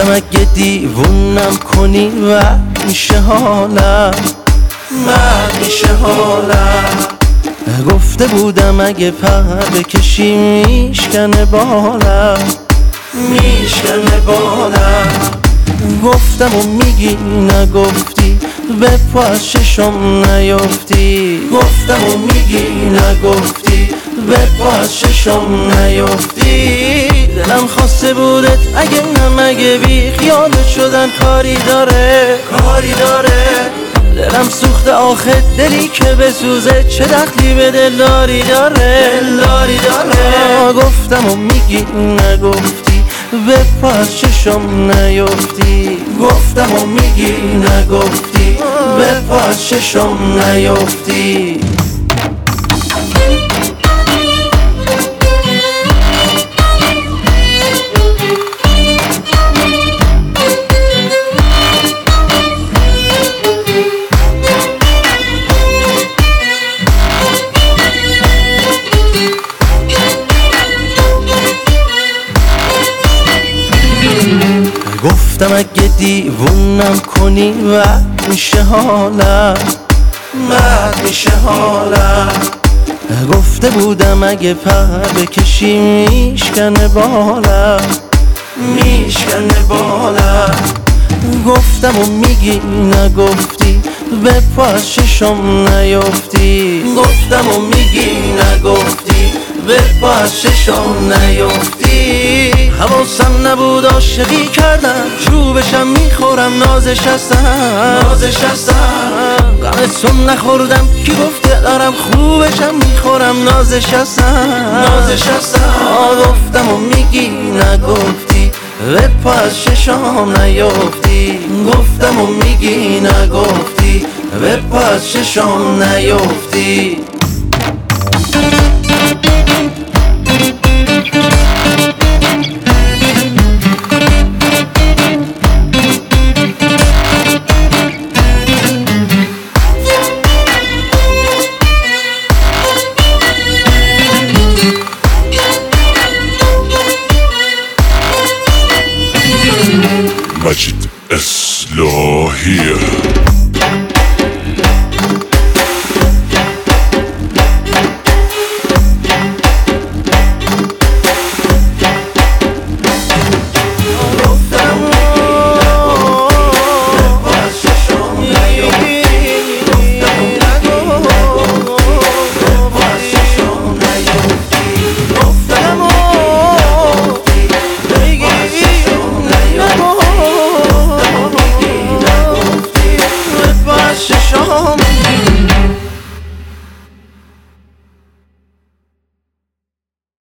گفتم اگه دیوونم کنی و میشه حالم، میشه حالم. گفته بودم اگه پر بکشی میشکنه بالم، میشکنه بالم. گفتم و میگی نگفتی، به پا از چشم نیفتی. گفتم و میگی نگفتی، به پا از چشم نیفتی. دلم خواسته بودت اگه اگه بی خیالت شدن کاری داره، کاری داره. دلم سوخته آخه دلی که بسوزه چه دخلی به دلداری داره، دلداری داره. گفتم و میگی نگفتی، به پا از چشم نیفتی. گفتم و میگی نگفتی، به پا از چشم نیفتی. گفتم اگه دیوونم کنی و میشه حالم، میشه حالم. گفته بودم اگه پر بکشی میشکنه بالم، میشکنه بالم. گفتم و میگی نگفتی، به پا از چشم نیفتی. گفتم و میگی نگفتی، به پا از چشم نیفتی. حواسم نبود عاشقی کردم، چوبشم میخورم نازش هستم، نازش هستم. غمتون نخوردم کی گفته دارم، خوبشم میخورم نازش هستم، نازش هستم. گفتم و میگی نگفتی، به پا از چشم نیفتی. گفتم و میگی نگفتی، به پا از چشم نیفتی. Magic